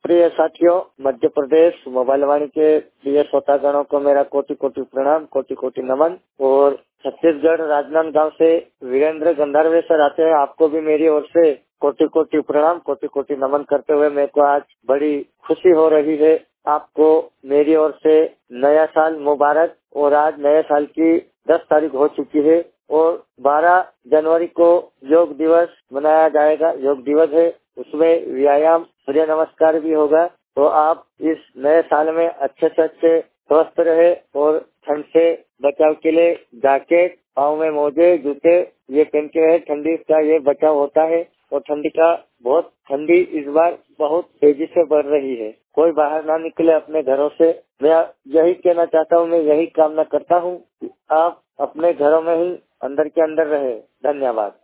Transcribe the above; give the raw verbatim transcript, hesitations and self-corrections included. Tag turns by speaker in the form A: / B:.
A: प्रिय साथियों, मध्य प्रदेश मोबाइल वाणी के प्रिय श्रोतागणों को मेरा कोटि कोटि प्रणाम, कोटि कोटि नमन। और छत्तीसगढ़ राजनांदगांव से वीरेंद्र गंधारवे सर आते हैं, आपको भी मेरी ओर से कोटि कोटि प्रणाम, कोटि कोटि नमन करते हुए मेरे को आज बड़ी खुशी हो रही है। आपको मेरी ओर से नया साल मुबारक। और आज नए साल की दस तारीख हो चुकी है और बारह जनवरी को योग दिवस मनाया जाएगा। योग दिवस है, उसमें व्यायाम, सूर्य नमस्कार भी होगा। तो आप इस नए साल में अच्छे से अच्छे स्वस्थ रहे और ठंड से बचाव के लिए जैकेट, पाँव में मोजे, जूते ये पहन के रहे। ठंडी का ये बचाव होता है और ठंडी का बहुत ठंडी इस बार बहुत तेजी से बढ़ रही है। कोई बाहर ना निकले अपने घरों से। मैं यही कहना चाहता हूँ, मैं यही कामना करता हूँ कि आप अपने घरों में ही अंदर के अंदर रहे। धन्यवाद।